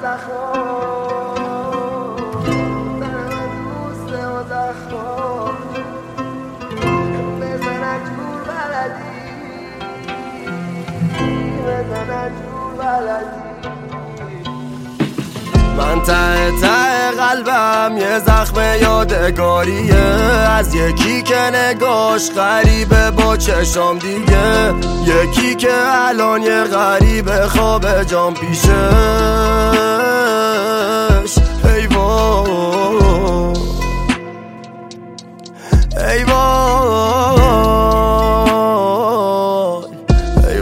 من ته ته قلبم یه زخم یادگاریه از یکی که نگاش غریبه با چشام دیگه، یکی که الان یه غریبه خواب جام پیشش. ای وای ای وای ای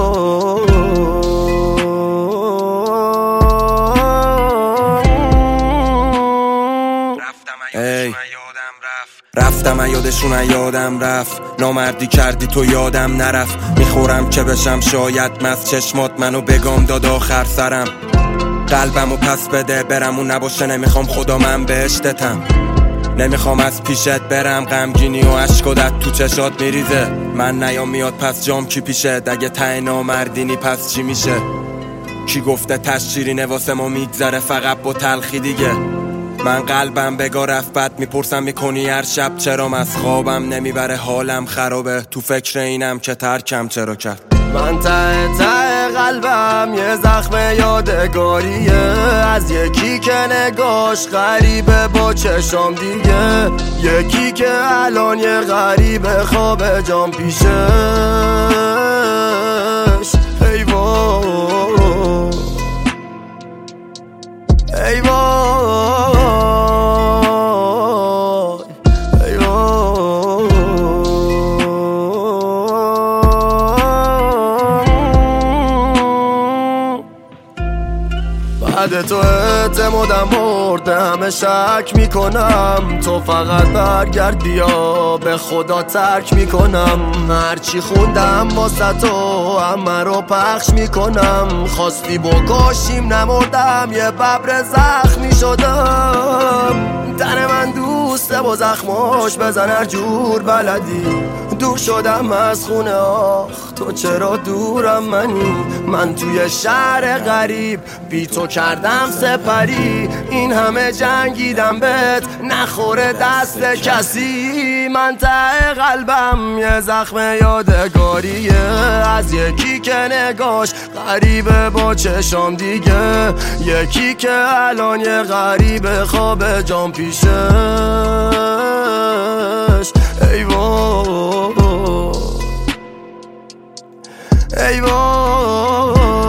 رفتم یادشون یادم رفت، نامردی کردی تو یادم نرفت. میخورم که بشم شاید مست، چشمات منو بگم داد آخر سرم. قلبمو پس بده برم اون نباشه، نمیخوام خدا من بهشتتم. نمیخوام از پیشت برم، غمگینی و عشقات تو چشات میریزه. من نیام میاد پس جام کی پیشه، اگه ته نامردینی پس چی میشه؟ کی گفته تشیرینه واسه ما میگذره فقط با تلخی دیگه؟ من قلبم بگاه رفت بد میپرسم میکنی هر شب چرام، از خوابم نمیبره حالم خرابه، تو فکر اینم که ترکم چرا کرد. من ته ته قلبم یه زخم یادگاریه از یکی که نگاش غریبه با چشام دیگه، یکی که الان یه غریبه خواب جام پیشش. ای وای ای وای ای وای. بعد تو اعتمادم مرده، همه شک میکنم تو فقط برگرد بیا، به خدا ترک میکنم. هرچی خوندم واسه تو همه رو پخش میکنم، خواستی بکشیم نمردم یه ببر زخمی شدم. تن من دوسته با زخماش بزن هر جور بلدی، دور شدم از خونه آخ تو چرا دورم منی؟ من توی شهر غریب بی تو کردم سپری، این همه جنگیدم بهت نخوره دست کسی. من ته قلبم یه زخم یادگاریه از یکی که نگاش غریبه با چشام دیگه، یکی که الان یه غریبه خواب جام پیشش. ای وای ای وای